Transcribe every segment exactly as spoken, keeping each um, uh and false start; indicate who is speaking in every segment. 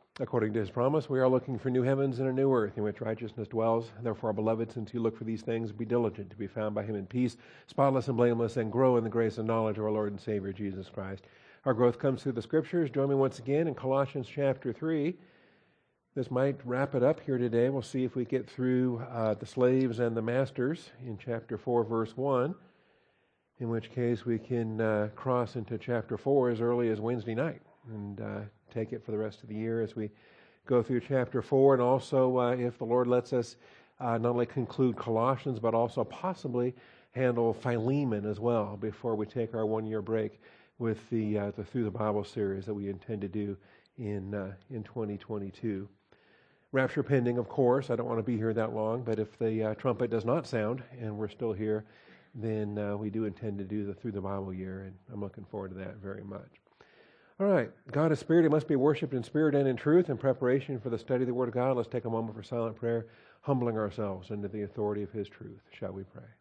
Speaker 1: According to his promise, we are looking for new heavens and a new earth in which righteousness dwells. Therefore, beloved, since you look for these things, be diligent to be found by him in peace, spotless and blameless, and grow in the grace and knowledge of our Lord and Savior, Jesus Christ. Our growth comes through the Scriptures. Join me once again in Colossians chapter three. This might wrap it up here today. We'll see if we get through uh, the slaves and the masters in chapter four, verse one, in which case we can uh, cross into chapter four as early as Wednesday night and uh, take it for the rest of the year as we go through chapter four, and also uh, if the Lord lets us uh, not only conclude Colossians, but also possibly handle Philemon as well before we take our one-year break with the, uh, the Through the Bible series that we intend to do in uh, in twenty twenty-two. Rapture pending, of course. I don't want to be here that long, but if the uh, trumpet does not sound and we're still here, then uh, we do intend to do the Through the Bible year, and I'm looking forward to that very much. All right. God is spirit. He must be worshipped in spirit and in truth. In preparation for the study of the Word of God, let's take a moment for silent prayer, humbling ourselves under the authority of his truth. Shall we pray?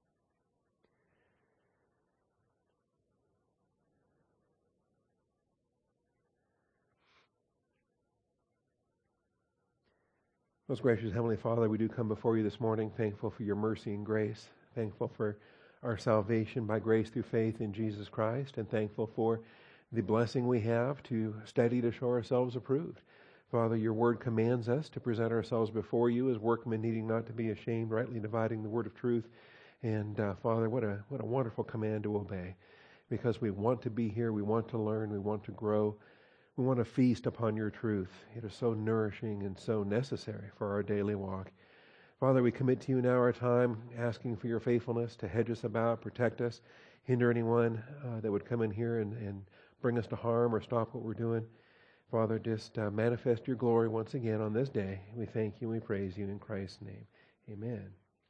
Speaker 1: Most gracious Heavenly Father, we do come before you this morning, thankful for your mercy and grace, thankful for our salvation by grace through faith in Jesus Christ, and thankful for the blessing we have to study to show ourselves approved. Father, your word commands us to present ourselves before you as workmen needing not to be ashamed, rightly dividing the word of truth. And uh, Father, what a what a wonderful command to obey, because we want to be here, we want to learn, we want to grow, we want to feast upon your truth. It is so nourishing and so necessary for our daily walk. Father, we commit to you now our time, asking for your faithfulness to hedge us about, protect us, hinder anyone uh, that would come in here and, and bring us to harm or stop what we're doing. Father, just uh, manifest your glory once again on this day. We thank you and we praise you in Christ's name. Amen.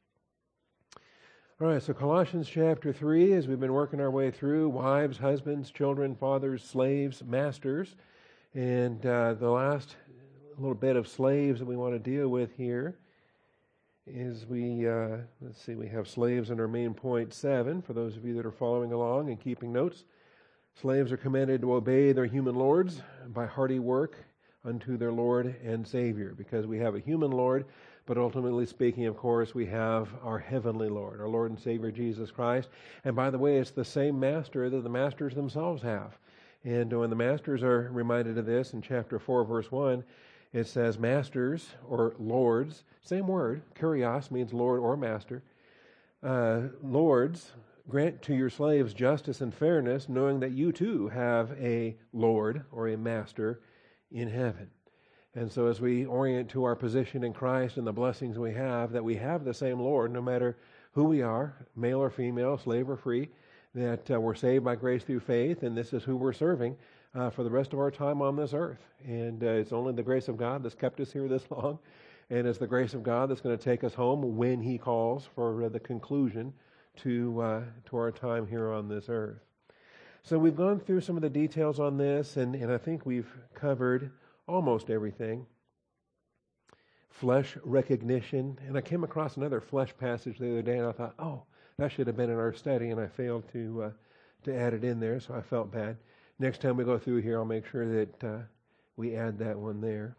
Speaker 1: All right, so Colossians chapter three, as we've been working our way through, wives, husbands, children, fathers, slaves, masters, and uh, the last little bit of slaves that we want to deal with here is we, uh, let's see, we have slaves under main point seven, for those of you that are following along and keeping notes. Slaves are commanded to obey their human lords by hearty work unto their Lord and Savior, because we have a human Lord, but ultimately speaking, of course, we have our heavenly Lord, our Lord and Savior Jesus Christ. And by the way, it's the same master that the masters themselves have. And when the masters are reminded of this in chapter four, verse one, it says masters or lords, same word, kurios means Lord or master, uh, lords, grant to your slaves justice and fairness, knowing that you too have a Lord or a master in heaven. And so as we orient to our position in Christ and the blessings we have, that we have the same Lord, no matter who we are, male or female, slave or free, that uh, we're saved by grace through faith, and this is who we're serving uh, for the rest of our time on this earth. And uh, it's only the grace of God that's kept us here this long, and it's the grace of God that's going to take us home when he calls for uh, the conclusion to uh, to our time here on this earth. So we've gone through some of the details on this, and, and I think we've covered almost everything. Flesh recognition, and I came across another flesh passage the other day, and I thought, oh, that should have been in our study, and I failed to uh, to add it in there, so I felt bad. Next time we go through here, I'll make sure that uh, we add that one there.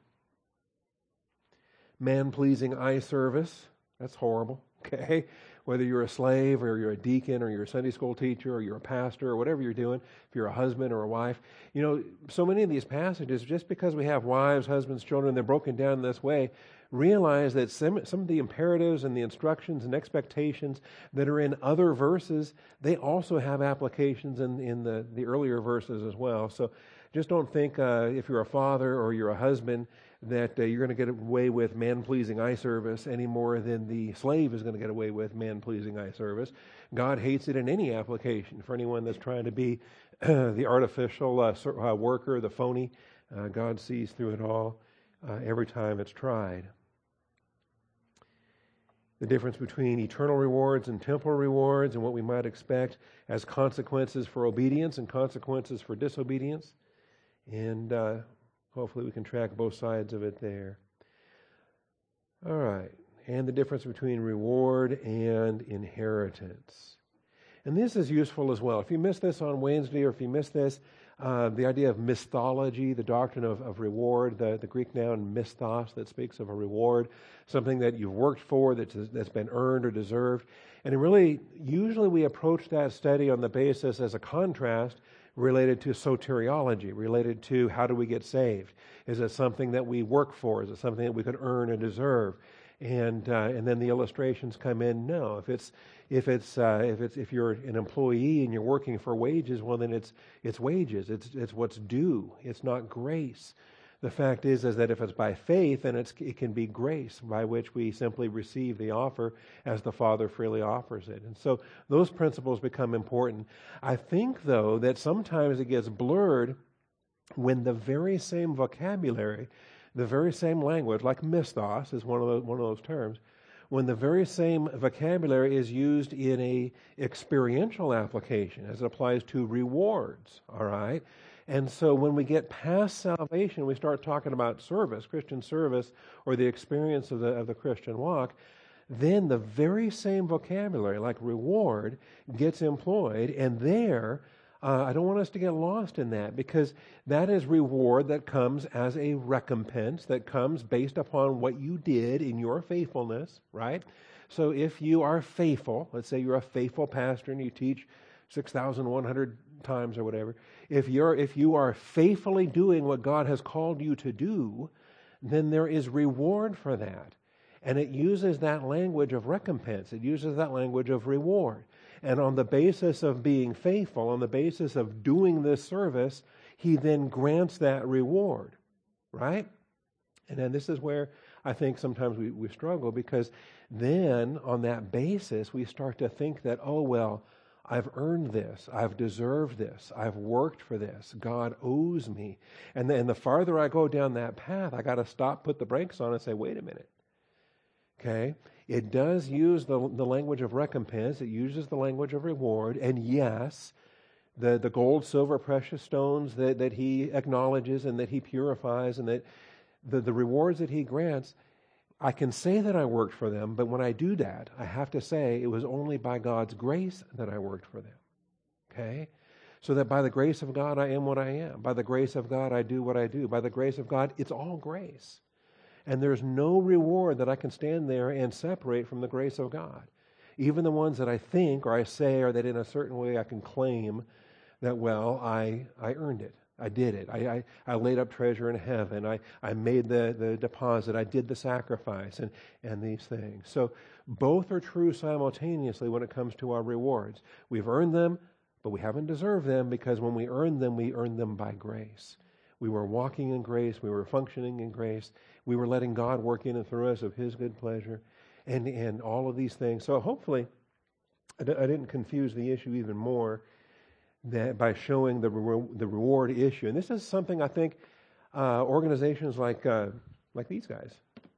Speaker 1: Man-pleasing eye service, that's horrible, okay? Whether you're a slave or you're a deacon or you're a Sunday school teacher or you're a pastor or whatever you're doing, if you're a husband or a wife, you know, so many of these passages, just because we have wives, husbands, children, they're broken down this way, realize that some, some of the imperatives and the instructions and expectations that are in other verses, they also have applications in, in the, the earlier verses as well. So just don't think uh, if you're a father or you're a husband that uh, you're going to get away with man-pleasing eye service any more than the slave is going to get away with man-pleasing eye service. God hates it in any application. For anyone that's trying to be uh, the artificial uh, uh, worker, the phony, uh, God sees through it all uh, every time it's tried. The difference between eternal rewards and temporal rewards and what we might expect as consequences for obedience and consequences for disobedience. And uh, hopefully we can track both sides of it there. All right. And the difference between reward and inheritance. And this is useful as well. If you missed this on Wednesday or if you missed this Uh, the idea of misthology, the doctrine of, of reward, the, the Greek noun misthos that speaks of a reward, something that you've worked for, that's, that's been earned or deserved. And really, usually we approach that study on the basis as a contrast related to soteriology, related to how do we get saved? Is it something that we work for? Is it something that we could earn and deserve? And uh, and then the illustrations come in. No, if it's if it's uh, if it's if you're an employee and you're working for wages, well then it's it's wages. It's it's what's due. It's not grace. The fact is is that if it's by faith, then it's it can be grace by which we simply receive the offer as the Father freely offers it. And so those principles become important. I think though that sometimes it gets blurred when the very same vocabulary, the very same language, like misthos is one of those, one of those terms, when the very same vocabulary is used in a experiential application as it applies to rewards, all right? And so when we get past salvation, we start talking about service, Christian service, or the experience of the of the Christian walk, then the very same vocabulary, like reward, gets employed, and there, Uh, I don't want us to get lost in that, because that is reward that comes as a recompense, that comes based upon what you did in your faithfulness, right? So if you are faithful, let's say you're a faithful pastor and you teach six thousand one hundred times or whatever, if you're if you are faithfully doing what God has called you to do, then there is reward for that. And it uses that language of recompense. It uses that language of reward. And on the basis of being faithful, on the basis of doing this service, he then grants that reward, right? And then this is where I think sometimes we, we struggle, because then on that basis, we start to think that, oh, well, I've earned this. I've deserved this. I've worked for this. God owes me. And then the farther I go down that path, I got to stop, put the brakes on, and say, wait a minute. Okay? It does use the, the language of recompense. It uses the language of reward. And yes, the, the gold, silver, precious stones that, that he acknowledges and that he purifies and that the, the rewards that he grants, I can say that I worked for them, but when I do that, I have to say it was only by God's grace that I worked for them. Okay? So that by the grace of God, I am what I am. By the grace of God, I do what I do. By the grace of God, it's all grace. And there's no reward that I can stand there and separate from the grace of God. Even the ones that I think or I say, or that in a certain way I can claim that, well, I I earned it. I did it. I, I, I laid up treasure in heaven. I, I made the, the deposit. I did the sacrifice and, and these things. So both are true simultaneously when it comes to our rewards. We've earned them, but we haven't deserved them, because when we earn them, we earn them by grace. We were walking in grace. We were functioning in grace. We were letting God work in and through us of his good pleasure and, and all of these things. So hopefully I, d- I didn't confuse the issue even more that by showing the re- the reward issue. And this is something I think uh, organizations like uh, like these guys.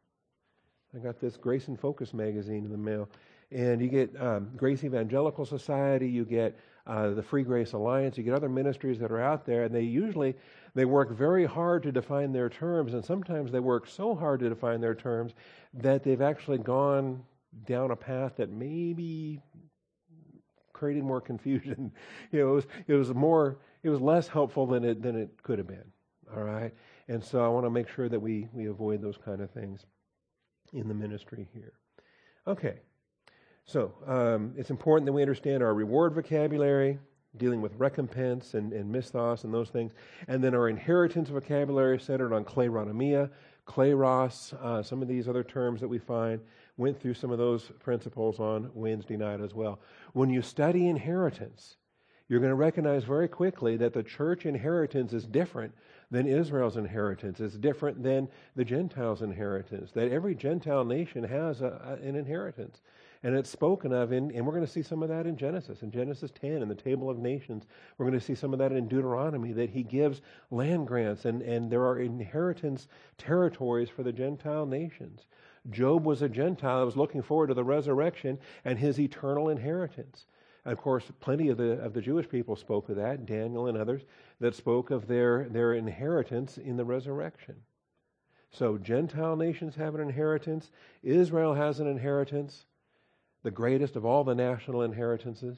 Speaker 1: I got this Grace and Focus magazine in the mail. And you get um, Grace Evangelical Society, you get uh, the Free Grace Alliance, you get other ministries that are out there, and they usually, they work very hard to define their terms, and sometimes they work so hard to define their terms that they've actually gone down a path that maybe created more confusion. You know, it was, it was more, it was less helpful than it than it could have been. All right, and so I want to make sure that we we avoid those kind of things in the ministry here. Okay. So, um, it's important that we understand our reward vocabulary, dealing with recompense and, and misthos and those things, and then our inheritance vocabulary centered on kleronomia, kleros, uh, some of these other terms that we find. Went through some of those principles on Wednesday night as well. When you study inheritance, you're going to recognize very quickly that the church inheritance is different than Israel's inheritance. It's different than the Gentiles' inheritance, that every Gentile nation has a, a, an inheritance. And it's spoken of in, and we're going to see some of that in Genesis, in Genesis ten, in the Table of Nations. We're going to see some of that in Deuteronomy, that he gives land grants, and, and there are inheritance territories for the Gentile nations. Job was a Gentile that was looking forward to the resurrection and his eternal inheritance. And of course, plenty of the of the Jewish people spoke of that, Daniel and others, that spoke of their, their inheritance in the resurrection. So Gentile nations have an inheritance. Israel has an inheritance, the greatest of all the national inheritances.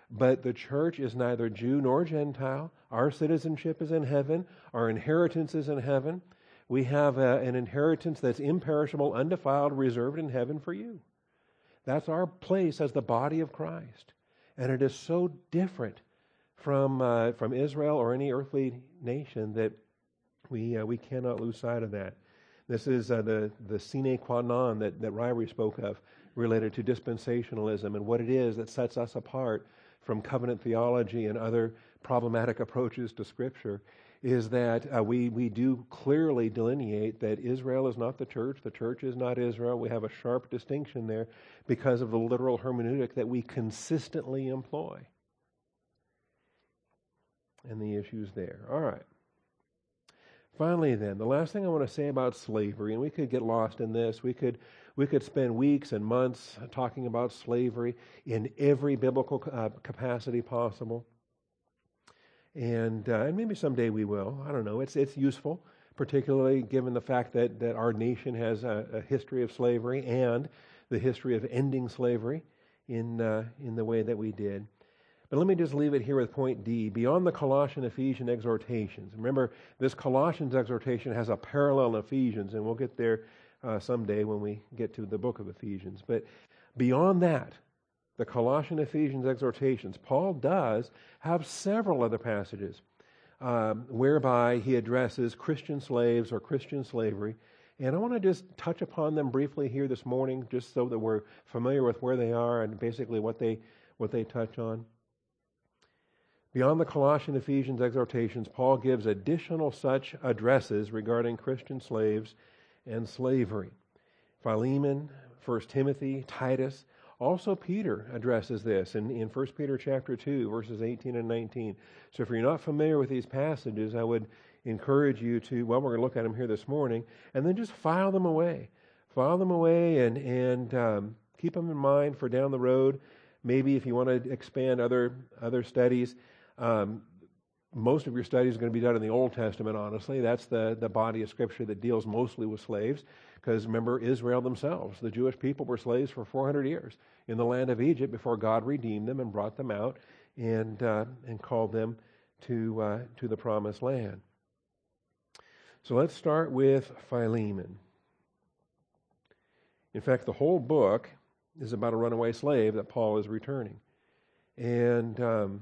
Speaker 1: But the church is neither Jew nor Gentile. Our citizenship is in heaven. Our inheritance is in heaven. We have a, an inheritance that's imperishable, undefiled, reserved in heaven for you. That's our place as the body of Christ. And it is so different from uh, from Israel or any earthly nation that we uh, we cannot lose sight of that. This is uh, the, the sine qua non that, that Ryrie spoke of related to dispensationalism and what it is that sets us apart from covenant theology and other problematic approaches to Scripture, is that uh, we, we do clearly delineate that Israel is not the church, the church is not Israel. We have a sharp distinction there because of the literal hermeneutic that we consistently employ. And the issues there. All right. Finally then, the last thing I want to say about slavery, and we could get lost in this, we could we could spend weeks and months talking about slavery in every biblical uh, capacity possible. And uh, and maybe someday we will. I don't know. It's it's useful, particularly given the fact that, that our nation has a, a history of slavery and the history of ending slavery in uh, in the way that we did. But let me just leave it here with point D. Beyond the Colossian Ephesian exhortations. Remember, this Colossians exhortation has a parallel in Ephesians, and we'll get there uh, someday when we get to the book of Ephesians. But beyond that, the Colossian Ephesians exhortations, Paul does have several other passages um, whereby he addresses Christian slaves or Christian slavery. And I want to just touch upon them briefly here this morning, just so that we're familiar with where they are and basically what they what they touch on. Beyond the Colossian Ephesians exhortations, Paul gives additional such addresses regarding Christian slaves and slavery. Philemon, First Timothy, Titus. Also Peter addresses this in, in First Peter chapter two, verses eighteen and nineteen. So if you're not familiar with these passages, I would encourage you to, well, we're going to look at them here this morning, and then just file them away. File them away and, and um, keep them in mind for down the road. Maybe if you want to expand other other studies, um, most of your studies are going to be done in the Old Testament, honestly. That's the, the body of Scripture that deals mostly with slaves. Because remember, Israel themselves, the Jewish people, were slaves for four hundred years in the land of Egypt before God redeemed them and brought them out and uh, and called them to uh, to the promised land. So let's start with Philemon. In fact, the whole book is about a runaway slave that Paul is returning. And um,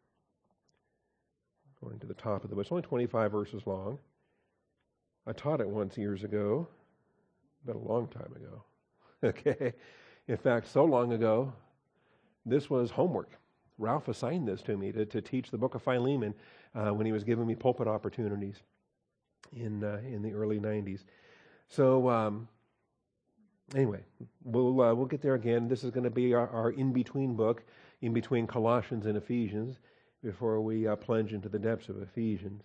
Speaker 1: going to the top of the book, it's only twenty-five verses long. I taught it once years ago. Been a long time ago. Okay. In fact, so long ago, this was homework. Ralph assigned this to me to, to teach the book of Philemon uh, when he was giving me pulpit opportunities in uh, in the early nineties. So um, anyway, we'll uh, we'll get there again. This is going to be our, our in-between book, in between Colossians and Ephesians, before we uh, plunge into the depths of Ephesians.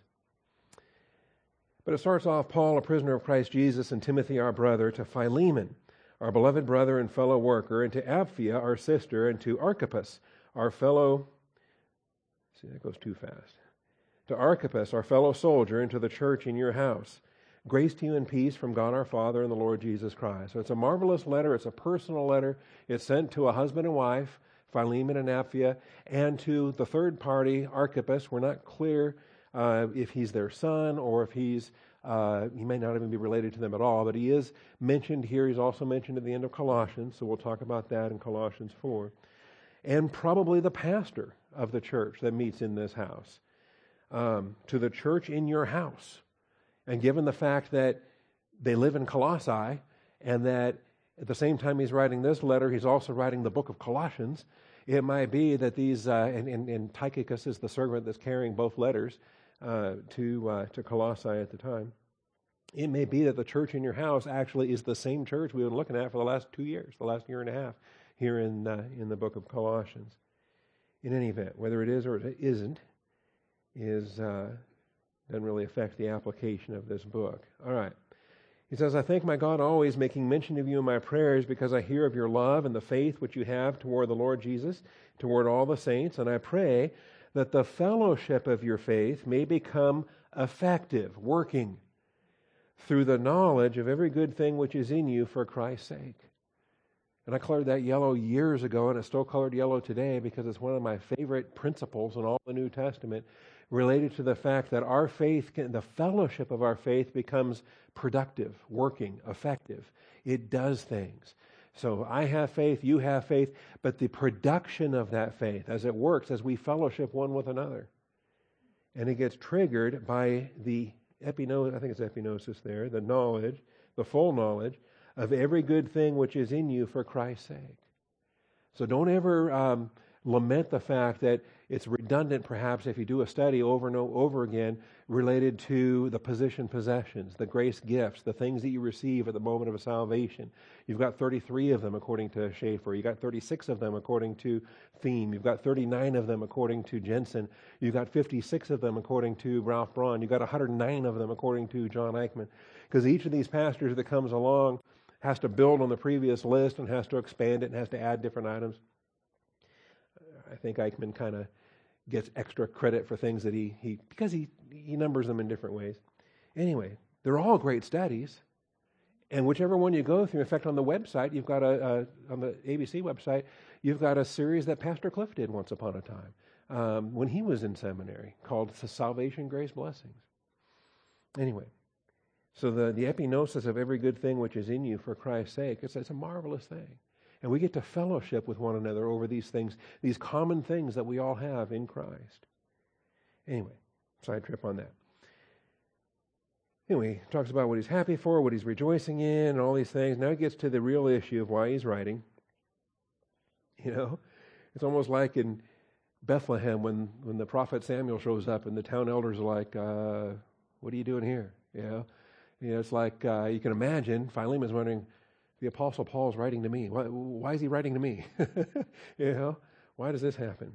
Speaker 1: But it starts off, Paul, a prisoner of Christ Jesus, and Timothy, our brother, to Philemon, our beloved brother and fellow worker, and to Apphia, our sister, and to Archippus, our fellow, see, that goes too fast, to Archippus, our fellow soldier, and to the church in your house. Grace to you and peace from God our Father and the Lord Jesus Christ. So it's a marvelous letter. It's a personal letter. It's sent to a husband and wife, Philemon and Apphia, and to the third party, Archippus. We're not clear Uh, if he's their son or if he's, uh, he may not even be related to them at all, but he is mentioned here. He's also mentioned at the end of Colossians, so we'll talk about that in Colossians four. And probably the pastor of the church that meets in this house. Um, to the church in your house. And given the fact that they live in Colossae and that at the same time he's writing this letter, he's also writing the book of Colossians, it might be that these, uh, and, and, and Tychicus is the servant that's carrying both letters, Uh, to uh, to Colossae at the time. It may be that the church in your house actually is the same church we've been looking at for the last two years, the last year and a half, here in uh, in the book of Colossians. In any event, whether it is or it isn't, is uh, doesn't really affect the application of this book. All right. He says, I thank my God always, making mention of you in my prayers, because I hear of your love and the faith which you have toward the Lord Jesus, toward all the saints, and I pray that the fellowship of your faith may become effective, working through the knowledge of every good thing which is in you for Christ's sake. And I colored that yellow years ago, and it's still colored yellow today because it's one of my favorite principles in all the New Testament, related to the fact that our faith, can, the fellowship of our faith becomes productive, working, effective. It does things. So I have faith, you have faith, but the production of that faith, as it works, as we fellowship one with another, and it gets triggered by the epino, I think it's epinosis there, the knowledge, the full knowledge of every good thing which is in you for Christ's sake. So don't ever um, lament the fact that it's redundant, perhaps, if you do a study over and over again related to the position possessions, the grace gifts, the things that you receive at the moment of salvation. You've got thirty-three of them according to Schaeffer. You've got thirty-six of them according to Thiem. You've got thirty-nine of them according to Jensen. You've got fifty-six of them according to Ralph Braun. You've got one hundred nine of them according to John Eichmann. Because each of these pastors that comes along has to build on the previous list and has to expand it and has to add different items. I think Eichmann kind of gets extra credit for things that he, he because he, he numbers them in different ways. Anyway, they're all great studies. And whichever one you go through, in fact, on the website, you've got a, a on the A B C website, you've got a series that Pastor Cliff did once upon a time um, when he was in seminary called Salvation, Grace, Blessings. Anyway, so the, the epinosis of every good thing which is in you for Christ's sake, it's, it's a marvelous thing. And we get to fellowship with one another over these things, these common things that we all have in Christ. Anyway, side trip on that. Anyway, he talks about what he's happy for, what he's rejoicing in, and all these things. Now he gets to the real issue of why he's writing. You know, it's almost like in Bethlehem when, when the prophet Samuel shows up and the town elders are like, uh, what are you doing here? You know, you know it's like uh, you can imagine Philemon's wondering, the Apostle Paul's writing to me. Why, why is he writing to me? You know, why does this happen?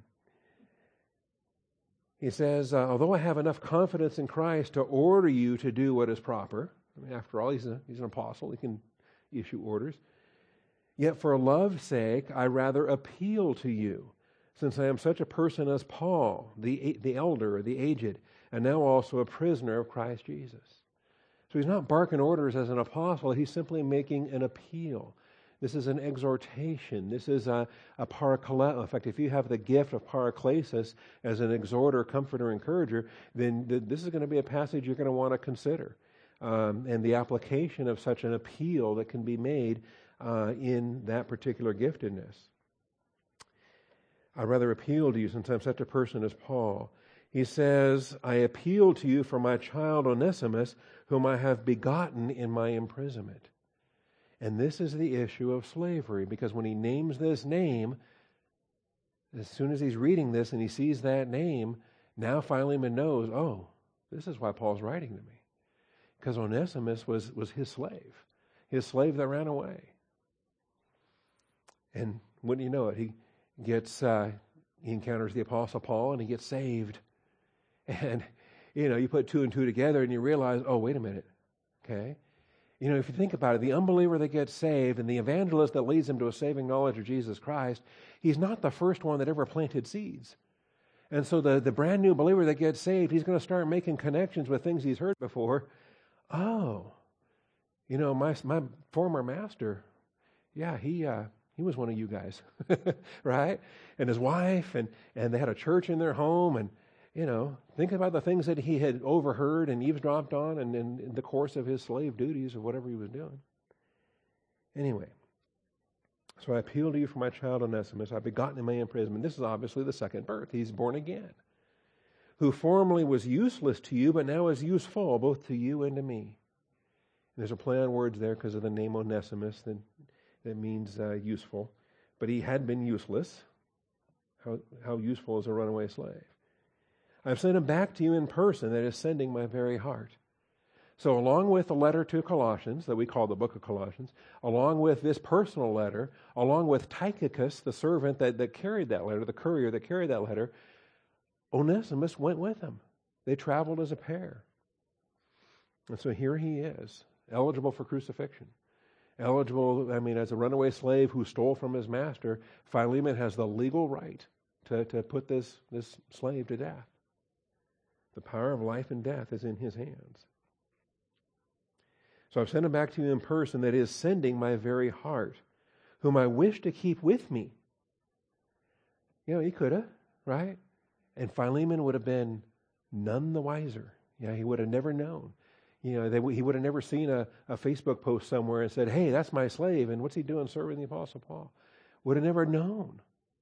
Speaker 1: He says, uh, although I have enough confidence in Christ to order you to do what is proper. I mean, after all, he's, a, he's an apostle. He can issue orders. Yet for love's sake, I rather appeal to you, since I am such a person as Paul, the, the elder, the aged, and now also a prisoner of Christ Jesus. So he's not barking orders as an apostle. He's simply making an appeal. This is an exhortation. This is a, a parakaleo. In fact, if you have the gift of paraklesis as an exhorter, comforter, encourager, then th- this is going to be a passage you're going to want to consider. Um, and the application of such an appeal that can be made uh, in that particular giftedness. I rather appeal to you since I'm such a person as Paul. He says, I appeal to you for my child Onesimus, whom I have begotten in my imprisonment. And this is the issue of slavery, because when he names this name, as soon as he's reading this and he sees that name, now Philemon knows, oh, this is why Paul's writing to me. Because Onesimus was, was his slave, his slave that ran away. And wouldn't you know it, he gets, uh, he encounters the Apostle Paul and he gets saved. And, you know, you put two and two together and you realize, oh, wait a minute, okay? You know, if you think about it, the unbeliever that gets saved and the evangelist that leads him to a saving knowledge of Jesus Christ, he's not the first one that ever planted seeds. And so the, the brand new believer that gets saved, he's going to start making connections with things he's heard before. Oh, you know, my my former master, yeah, he uh, he was one of you guys, right? And his wife, and, and they had a church in their home, and you know, think about the things that he had overheard and eavesdropped on and in, in the course of his slave duties or whatever he was doing. Anyway, so I appeal to you for my child Onesimus. I've begotten in my imprisonment. This is obviously the second birth. He's born again. Who formerly was useless to you, but now is useful both to you and to me. And there's a play on words there because of the name Onesimus that, that means uh, useful. But he had been useless. How, how useful is a runaway slave? I've sent him back to you in person, that is sending my very heart. So along with the letter to Colossians, that we call the book of Colossians, along with this personal letter, along with Tychicus, the servant that, that carried that letter, the courier that carried that letter, Onesimus went with him. They traveled as a pair. And so here he is, eligible for crucifixion. Eligible, I mean, as a runaway slave who stole from his master, Philemon has the legal right to, to put this, this slave to death. The power of life and death is in his hands. So I've sent him back to you in person, that is, sending my very heart, whom I wish to keep with me. You know, he could have, right? And Philemon would have been none the wiser. Yeah, he would have never known. You know, they, he would have never seen a, a Facebook post somewhere and said, hey, that's my slave, and what's he doing serving the Apostle Paul? Would have never known.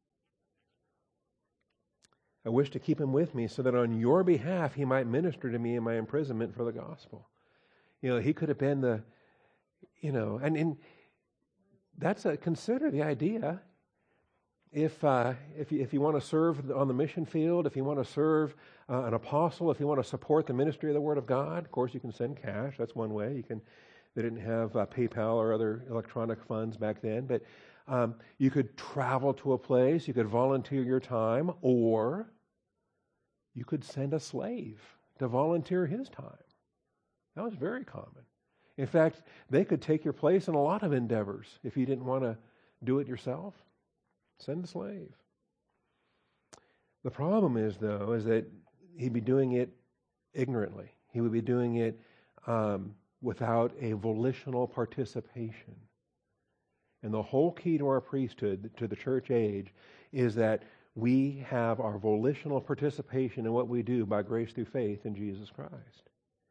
Speaker 1: I wish to keep him with me so that on your behalf he might minister to me in my imprisonment for the gospel. You know, he could have been the, you know, and, and that's a, consider the idea. If uh, if you, if you want to serve on the mission field, if you want to serve uh, an apostle, if you want to support the ministry of the Word of God, of course you can send cash. That's one way. You can. They didn't have uh, PayPal or other electronic funds back then, but um, you could travel to a place. You could volunteer your time, or you could send a slave to volunteer his time. That was very common. In fact, they could take your place in a lot of endeavors if you didn't want to do it yourself. Send a slave. The problem is, though, is that he'd be doing it ignorantly. He would be doing it um, without a volitional participation. And the whole key to our priesthood, to the church age, is that we have our volitional participation in what we do by grace through faith in Jesus Christ.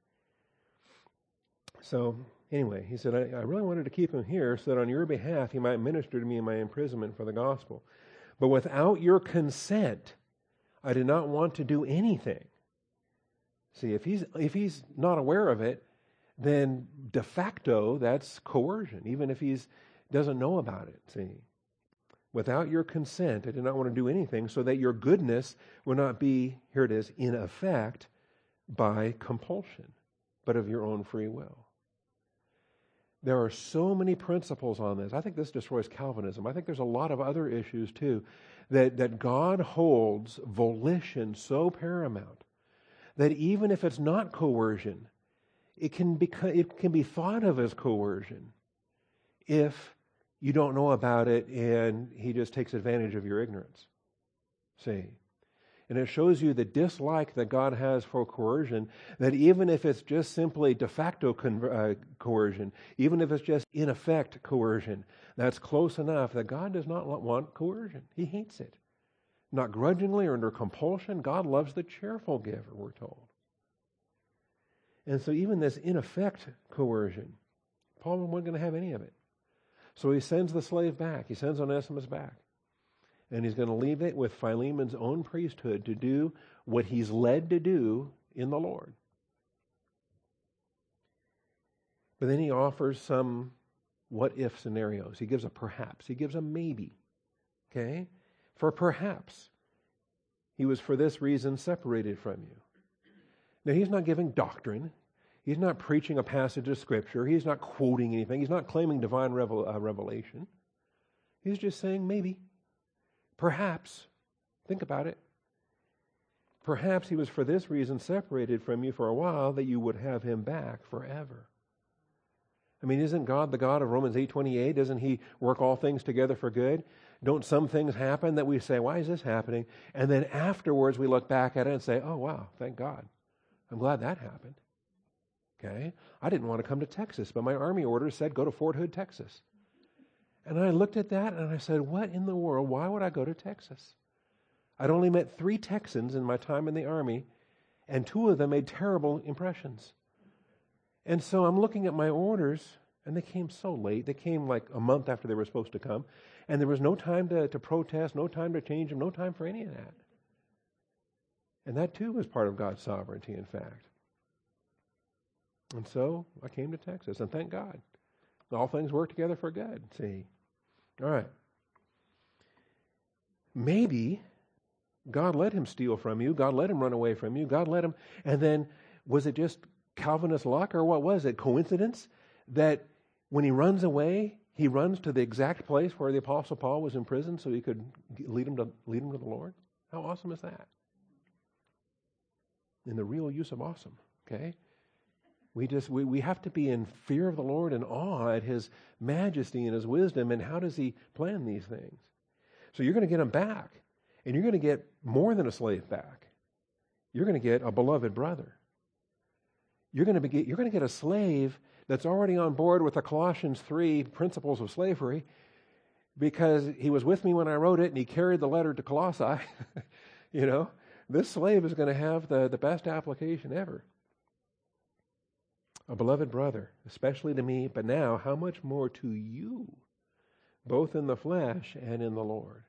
Speaker 1: So, anyway, he said, I, I really wanted to keep him here so that on your behalf he might minister to me in my imprisonment for the gospel. But without your consent, I did not want to do anything. See, if he's if he's not aware of it, then de facto that's coercion, even if he doesn't know about it. See, without your consent, I did not want to do anything so that your goodness will not be, here it is, in effect by compulsion, but of your own free will. There are so many principles on this. I think this destroys Calvinism. I think there's a lot of other issues too, that, that God holds volition so paramount that even if it's not coercion, it can be, it can be thought of as coercion if you don't know about it and he just takes advantage of your ignorance. See? And it shows you the dislike that God has for coercion, that even if it's just simply de facto con- uh, coercion, even if it's just in effect coercion, that's close enough that God does not want coercion. He hates it. Not grudgingly or under compulsion. God loves the cheerful giver, we're told. And so even this in effect coercion, Paul wasn't going to have any of it. So he sends the slave back. He sends Onesimus back. And he's going to leave it with Philemon's own priesthood to do what he's led to do in the Lord. But then he offers some what-if scenarios. He gives a perhaps. He gives a maybe. Okay? For perhaps he was for this reason separated from you. Now, he's not giving doctrine. He's not preaching a passage of Scripture. He's not quoting anything. He's not claiming divine revel- uh, revelation. He's just saying maybe. Perhaps, think about it, perhaps he was for this reason separated from you for a while, that you would have him back forever. I mean, isn't God the God of Romans eight twenty-eight? Doesn't he work all things together for good? Don't some things happen that we say, why is this happening? And then afterwards we look back at it and say, oh, wow, thank God. I'm glad that happened. Okay? I didn't want to come to Texas, but my Army orders said go to Fort Hood, Texas. And I looked at that and I said, what in the world? Why would I go to Texas? I'd only met three Texans in my time in the Army, and two of them made terrible impressions. And so I'm looking at my orders, and they came so late. They came like a month after they were supposed to come. And there was no time to, to protest, no time to change them, no time for any of that. And that too was part of God's sovereignty, in fact. And so I came to Texas, and thank God. All things work together for good, see. All right. Maybe God let him steal from you. God let him run away from you. God let him, and then was it just Calvinist luck, or what was it? Coincidence that when he runs away, he runs to the exact place where the Apostle Paul was in prison so he could lead him to, lead him to the Lord? How awesome is that? In the real use of awesome, okay? We just we, we have to be in fear of the Lord and awe at his majesty and his wisdom, and how does he plan these things? So you're going to get him back, and you're going to get more than a slave back. You're going to get a beloved brother. You're going to be, you're going to get a slave that's already on board with the Colossians three principles of slavery, because he was with me when I wrote it and he carried the letter to Colossae. You know, this slave is going to have the, the best application ever. A beloved brother, especially to me, but now how much more to you, both in the flesh and in the Lord.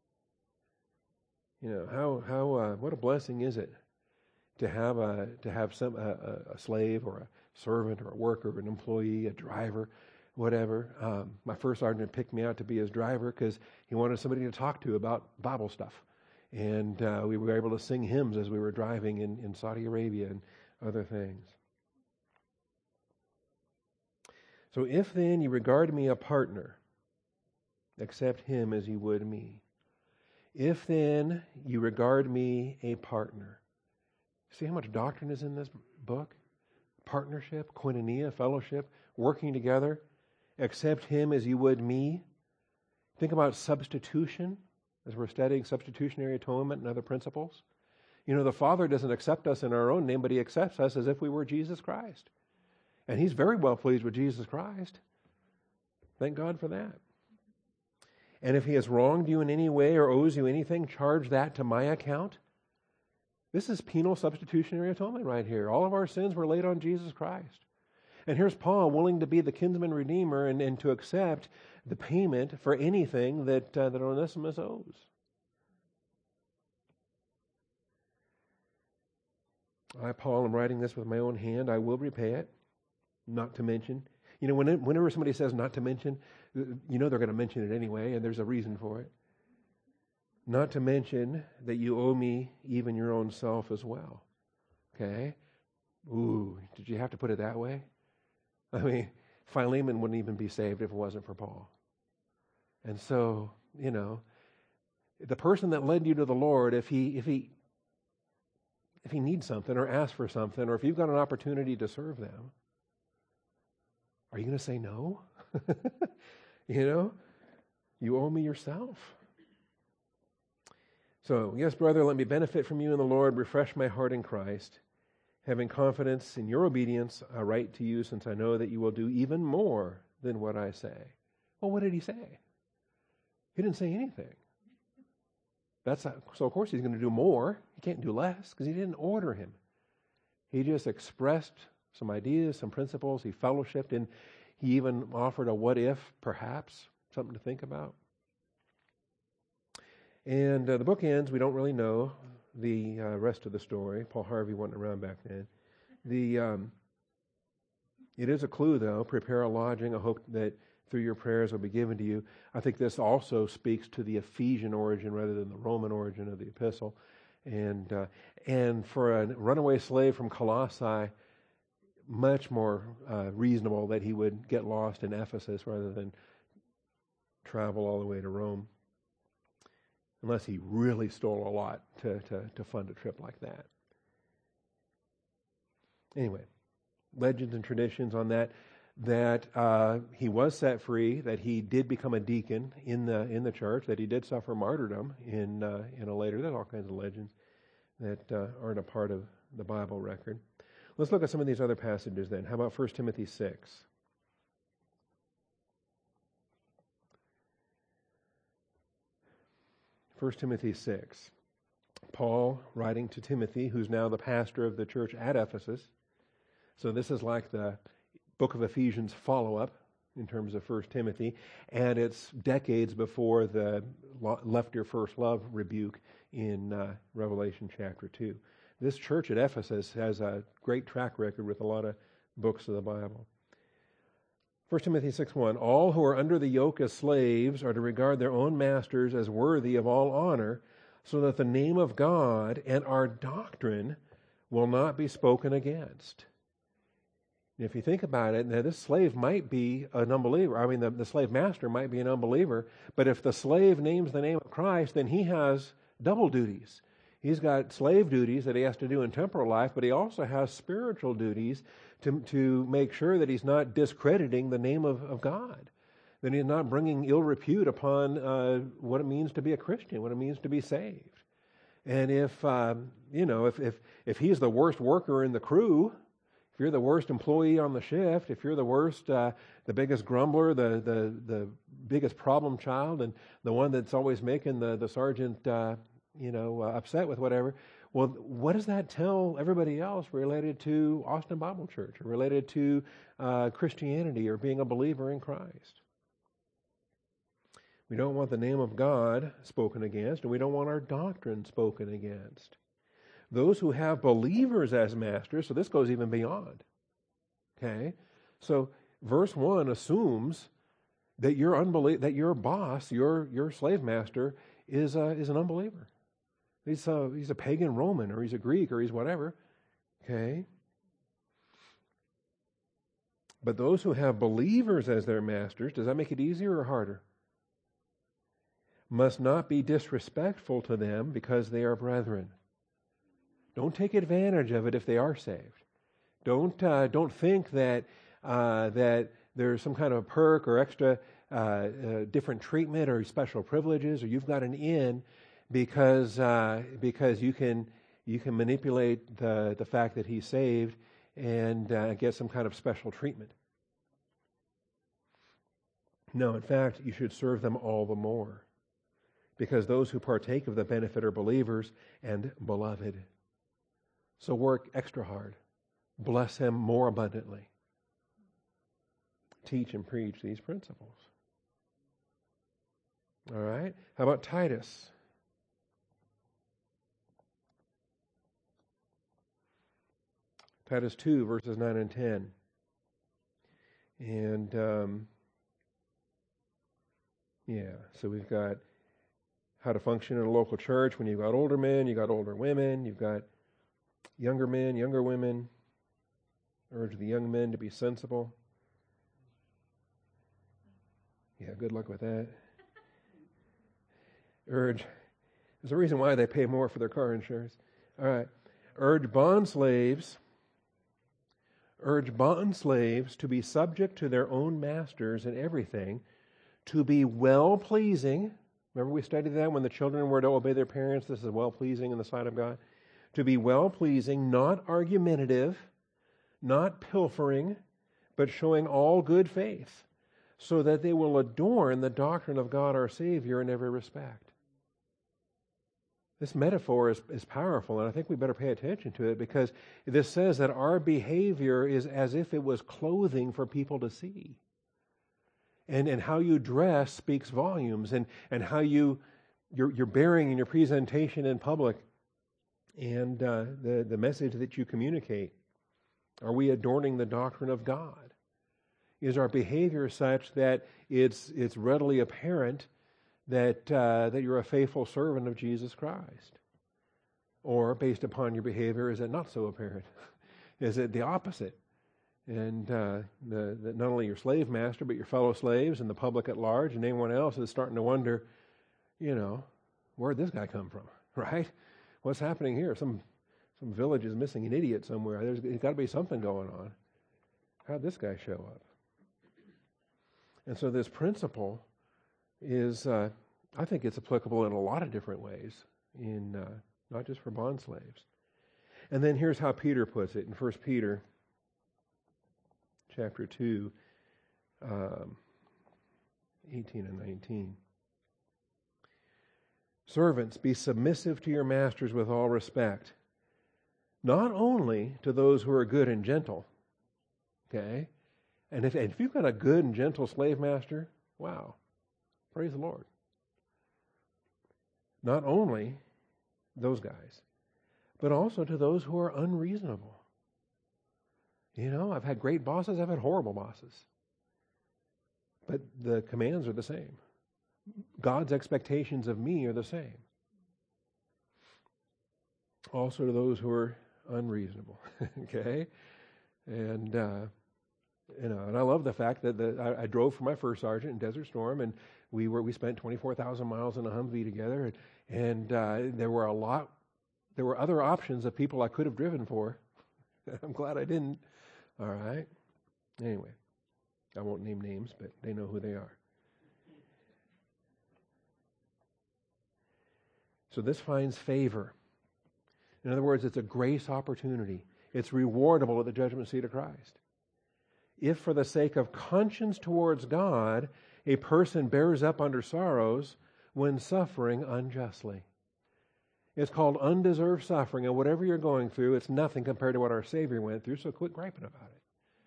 Speaker 1: You know, how how uh, what a blessing is it to have a to have some a, a slave or a servant or a worker, an employee, a driver, whatever. Um, my first sergeant picked me out to be his driver because he wanted somebody to talk to about Bible stuff, and uh, we were able to sing hymns as we were driving in, in Saudi Arabia and other things. So if then you regard me a partner, accept him as you would me. If then you regard me a partner. See how much doctrine is in this book? Partnership, koinonia, fellowship, working together. Accept him as you would me. Think about substitution as we're studying substitutionary atonement and other principles. You know, the Father doesn't accept us in our own name, but he accepts us as if we were Jesus Christ. And he's very well pleased with Jesus Christ. Thank God for that. And if he has wronged you in any way or owes you anything, charge that to my account. This is penal substitutionary atonement right here. All of our sins were laid on Jesus Christ. And here's Paul willing to be the kinsman redeemer and, and to accept the payment for anything that, uh, that Onesimus owes. I, Paul, am writing this with my own hand. I will repay it. Not to mention. You know, when it, whenever somebody says not to mention, you know they're going to mention it anyway, and there's a reason for it. Not to mention that you owe me even your own self as well. Okay? Ooh, did you have to put it that way? I mean, Philemon wouldn't even be saved if it wasn't for Paul. And so, you know, the person that led you to the Lord, if he if he if he needs something or asks for something, or if you've got an opportunity to serve them, are you going to say no? You know, you owe me yourself. So, yes, brother, let me benefit from you in the Lord, refresh my heart in Christ. Having confidence in your obedience, I write to you since I know that you will do even more than what I say. Well, what did he say? He didn't say anything. That's not, so of course he's going to do more. He can't do less because he didn't order him. He just expressed some ideas, some principles. He fellowshiped, and he even offered a what if, perhaps, something to think about. And uh, the book ends. We don't really know the uh, rest of the story. Paul Harvey wasn't around back then. The um, it is a clue, though. Prepare a lodging. I hope that through your prayers will be given to you. I think this also speaks to the Ephesian origin rather than the Roman origin of the epistle. And uh, and for a runaway slave from Colossae, much more uh, reasonable that he would get lost in Ephesus rather than travel all the way to Rome. Unless he really stole a lot to, to, to fund a trip like that. Anyway, legends and traditions on that, that uh, he was set free, that he did become a deacon in the in the church, that he did suffer martyrdom in uh, in a later, there's all kinds of legends that uh, aren't a part of the Bible record. Let's look at some of these other passages then. How about First Timothy six? First Timothy six. Paul writing to Timothy, who's now the pastor of the church at Ephesus. So this is like the book of Ephesians follow-up in terms of First Timothy, and it's decades before the left your first love rebuke in uh, Revelation chapter two. This church at Ephesus has a great track record with a lot of books of the Bible. First Timothy six one, all who are under the yoke as slaves are to regard their own masters as worthy of all honor, so that the name of God and our doctrine will not be spoken against. And if you think about it, now this slave might be an unbeliever. I mean, the, the slave master might be an unbeliever, but if the slave names the name of Christ, then he has double duties. He's got slave duties that he has to do in temporal life, but he also has spiritual duties to, to make sure that he's not discrediting the name of, of God, that he's not bringing ill repute upon uh, what it means to be a Christian, what it means to be saved. And if, um, you know, if, if, if he's the worst worker in the crew, if you're the worst employee on the shift, if you're the worst, uh, the biggest grumbler, the, the, the biggest problem child and the one that's always making the, the sergeant, uh, you know, uh, upset with whatever. Well, what does that tell everybody else related to Austin Bible Church or related to uh, Christianity or being a believer in Christ? We don't want the name of God spoken against, and we don't want our doctrine spoken against. Those who have believers as masters, so this goes even beyond. Okay? So verse one assumes that your unbelie- that your boss, your your slave master, is a, is an unbeliever. He's a, he's a pagan Roman, or he's a Greek, or he's whatever. Okay? But those who have believers as their masters, does that make it easier or harder? Must not be disrespectful to them because they are brethren. Don't take advantage of it if they are saved. Don't uh, don't think that uh, that there's some kind of perk or extra uh, uh, different treatment or special privileges, or you've got an in because uh, because you can you can manipulate the the fact that he's saved and uh, get some kind of special treatment. No, in fact, you should serve them all the more, because those who partake of the benefit are believers and beloved. So work extra hard. Bless him more abundantly. Teach and preach these principles. All right? How about Titus? Titus two, verses nine and ten. And, um, yeah, so we've got how to function in a local church when you've got older men, you've got older women, you've got younger men, younger women. Urge the young men to be sensible. Yeah, good luck with that. Urge, there's a reason why they pay more for their car insurance. All right. Urge bond slaves, urge bond slaves to be subject to their own masters in everything, to be well-pleasing. Remember we studied that when the children were to obey their parents, this is well-pleasing in the sight of God. To be well-pleasing, not argumentative, not pilfering, but showing all good faith, so that they will adorn the doctrine of God our Savior in every respect. This metaphor is, is powerful, and I think we better pay attention to it, because this says that our behavior is as if it was clothing for people to see. And, and how you dress speaks volumes, and, and how you, your, your bearing and your presentation in public, and uh, the, the message that you communicate. Are we adorning the doctrine of God? Is our behavior such that it's it's readily apparent that uh, that you're a faithful servant of Jesus Christ? Or based upon your behavior, is it not so apparent? Is it the opposite? And uh, the, the, not only your slave master, but your fellow slaves and the public at large and anyone else is starting to wonder, you know, where'd this guy come from, right? What's happening here? Some some village is missing an idiot somewhere. There's, there's got to be something going on. How'd this guy show up? And so this principle is, uh, I think it's applicable in a lot of different ways, in uh, not just for bond slaves. And then here's how Peter puts it in First Peter chapter two, um, eighteen and nineteen. Servants, be submissive to your masters with all respect, not only to those who are good and gentle, okay? And if, and if you've got a good and gentle slave master, wow, praise the Lord. Not only those guys, but also to those who are unreasonable. You know, I've had great bosses, I've had horrible bosses. But the commands are the same. God's expectations of me are the same. Also to those who are unreasonable, okay? And, uh, you know, and I love the fact that the, I, I drove for my first sergeant in Desert Storm, and we were we spent twenty-four thousand miles in a Humvee together, and, and uh, there were a lot, there were other options of people I could have driven for. I'm glad I didn't. All right. Anyway, I won't name names, but they know who they are. So this finds favor. In other words, it's a grace opportunity. It's rewardable at the judgment seat of Christ. If for the sake of conscience towards God, A person bears up under sorrows when suffering unjustly. It's called undeserved suffering, and whatever you're going through, it's nothing compared to what our Savior went through, so quit griping about it.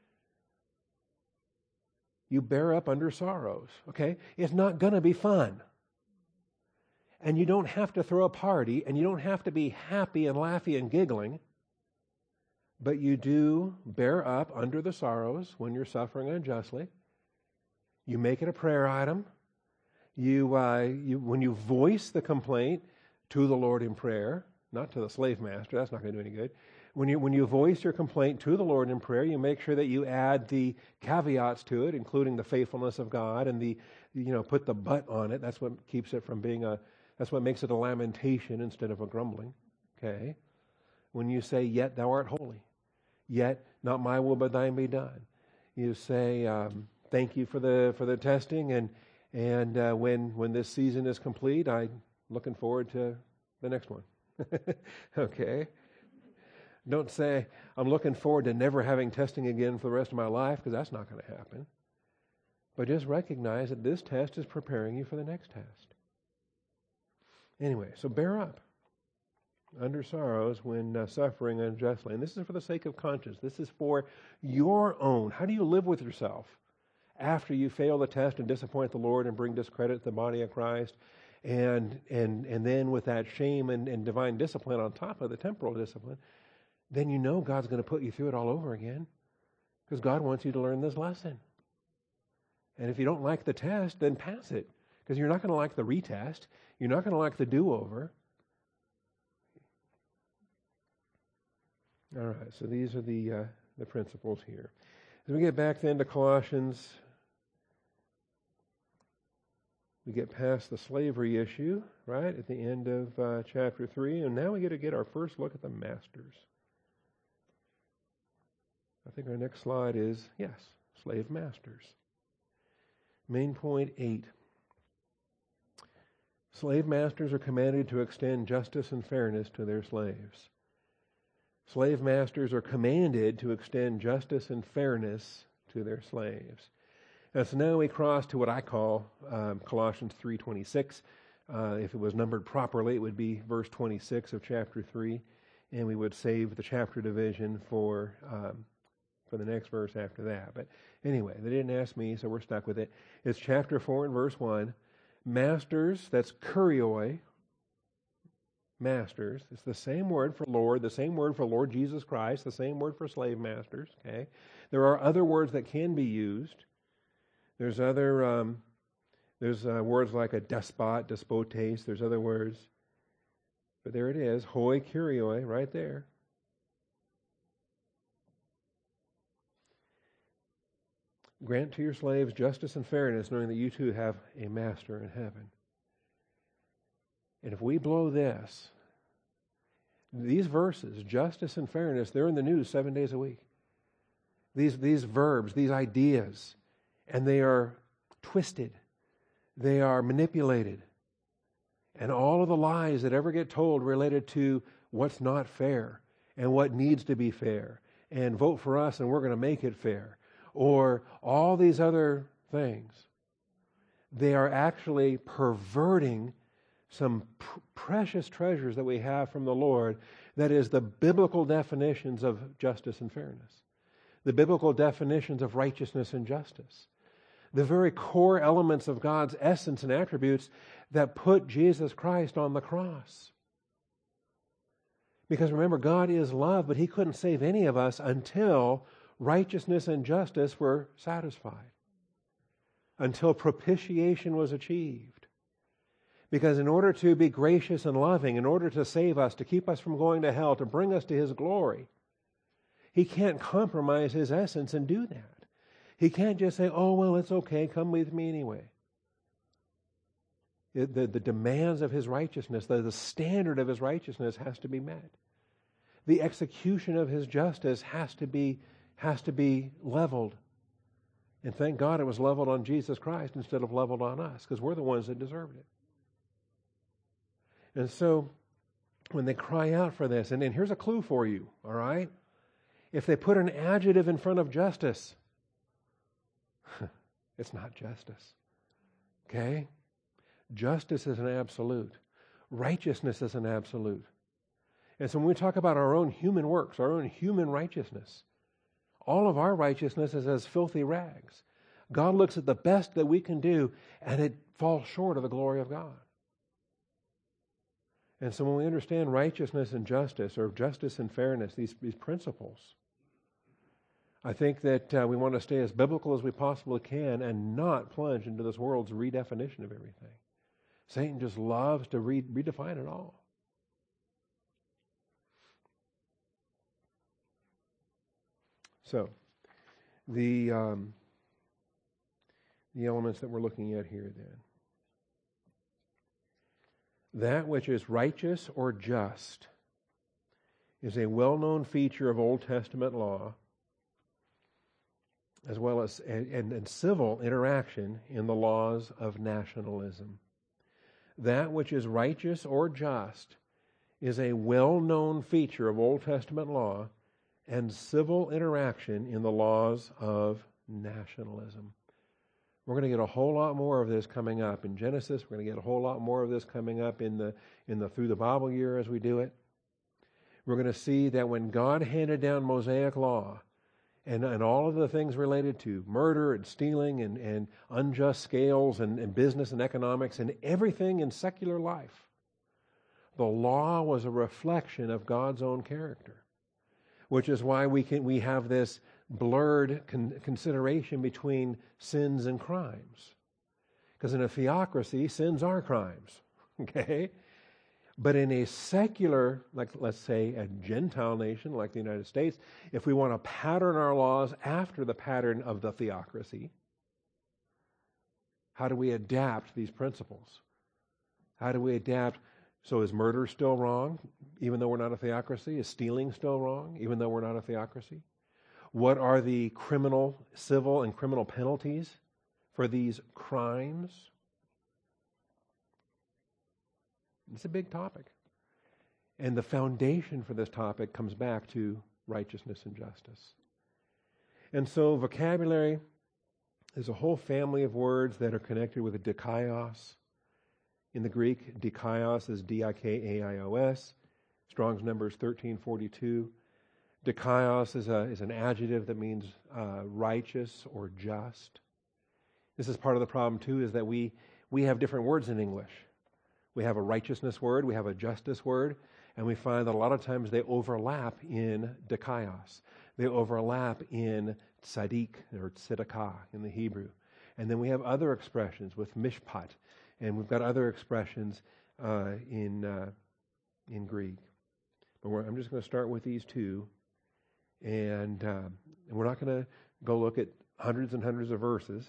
Speaker 1: You bear up under sorrows, okay? It's not going to be fun. And you don't have to throw a party, and you don't have to be happy and laughing and giggling, but you do bear up under the sorrows when you're suffering unjustly. You make it a prayer item. You, uh, you, when you voice the complaint to the Lord in prayer, not to the slave master, that's not going to do any good. When you, when you voice your complaint to the Lord in prayer, you make sure that you add the caveats to it, including the faithfulness of God and the, you know, put the but on it. That's what keeps it from being a, that's what makes it a lamentation instead of a grumbling. Okay? When you say, yet thou art holy, yet not my will but thine be done. You say, um, thank you for the for the testing, and and uh, when when this season is complete, I'm looking forward to the next one. Okay? Don't say, I'm looking forward to never having testing again for the rest of my life, because that's not going to happen. But just recognize that this test is preparing you for the next test. Anyway, so bear up under sorrows when uh, suffering unjustly. And this is for the sake of conscience. This is for your own. How do you live with yourself after you fail the test and disappoint the Lord and bring discredit to the body of Christ? And and and then with that shame and, and divine discipline on top of the temporal discipline, then you know God's going to put you through it all over again, because God wants you to learn this lesson. And if you don't like the test, then pass it, because you're not going to like the retest. You're not going to like the do-over. All right, so these are the uh, the principles here. As we get back then to Colossians, we get past the slavery issue, right, at the end of uh, chapter three, and now we get to get our first look at the masters. I think our next slide is, yes, slave masters. Main point eight. Slave masters are commanded to extend justice and fairness to their slaves. Slave masters are commanded to extend justice and fairness to their slaves. And so now we cross to what I call um, Colossians three twenty-six. Uh, if it was numbered properly, it would be verse twenty-six of chapter three, and we would save the chapter division for um, for the next verse after that. But anyway, they didn't ask me, so we're stuck with it. It's chapter four and verse one. Masters, that's kurioi, masters. It's the same word for Lord, the same word for Lord Jesus Christ, the same word for slave masters. Okay, there are other words that can be used. There's other, um, there's uh, words like a despot, despotes. There's other words, but there it is, hoi kurioi, right there. Grant to your slaves justice and fairness, knowing that you too have a master in heaven. And if we blow this, these verses, justice and fairness, they're in the news seven days a week. These, these verbs, these ideas, and they are twisted. They are manipulated. And all of the lies that ever get told related to what's not fair and what needs to be fair, and vote for us and we're going to make it fair, or all these other things, they are actually perverting some pr- precious treasures that we have from the Lord, that is the biblical definitions of justice and fairness, the biblical definitions of righteousness and justice, the very core elements of God's essence and attributes that put Jesus Christ on the cross. Because remember, God is love, but He couldn't save any of us until righteousness and justice were satisfied, until propitiation was achieved. Because in order to be gracious and loving, in order to save us, to keep us from going to hell, to bring us to His glory, He can't compromise His essence and do that. He can't just say, oh, well, it's okay, come with me anyway. It, the, the demands of His righteousness, the, the standard of His righteousness has to be met. The execution of His justice has to be has to be leveled. And thank God it was leveled on Jesus Christ instead of leveled on us, because we're the ones that deserved it. And so when they cry out for this, and, and here's a clue for you, all right? If they put an adjective in front of justice, it's not justice. Okay? Justice is an absolute. Righteousness is an absolute. And so when we talk about our own human works, our own human righteousness, all of our righteousness is as filthy rags. God looks at the best that we can do, and it falls short of the glory of God. And so when we understand righteousness and justice, or justice and fairness, these, these principles, I think that uh, we want to stay as biblical as we possibly can and not plunge into this world's redefinition of everything. Satan just loves to re- redefine it all. So, the um, the elements that we're looking at here then. That which is righteous or just is a well-known feature of Old Testament law, as well as and, and, and civil interaction in the laws of nationalism. That which is righteous or just is a well-known feature of Old Testament law and civil interaction in the laws of nationalism. We're going to get a whole lot more of this coming up in Genesis. We're going to get a whole lot more of this coming up in the in the Through the Bible year as we do it. We're going to see that when God handed down Mosaic law and, and all of the things related to murder and stealing and, and unjust scales and, and business and economics and everything in secular life, the law was a reflection of God's own character, which is why we can we have this blurred con- consideration between sins and crimes. Because in a theocracy, sins are crimes, okay? But in a secular, like let's say a Gentile nation like the United States, if we want to pattern our laws after the pattern of the theocracy, how do we adapt these principles? How do we adapt? So is murder still wrong, even though we're not a theocracy? Is stealing still wrong, even though we're not a theocracy? What are the criminal, civil, and criminal penalties for these crimes? It's a big topic. And the foundation for this topic comes back to righteousness and justice. And so vocabulary is a whole family of words that are connected with a dikaios. In the Greek, dikaios is D I K A I O S. Strong's number is thirteen forty-two. Dikaios is, a, is an adjective that means uh, righteous or just. This is part of the problem, too, is that we, we have different words in English. We have a righteousness word, we have a justice word, and we find that a lot of times they overlap in dikaios. They overlap in tzaddik or tzedakah in the Hebrew. And then we have other expressions with mishpat, and we've got other expressions uh, in, uh, in Greek. But we're, I'm just going to start with these two. And, uh, and we're not going to go look at hundreds and hundreds of verses,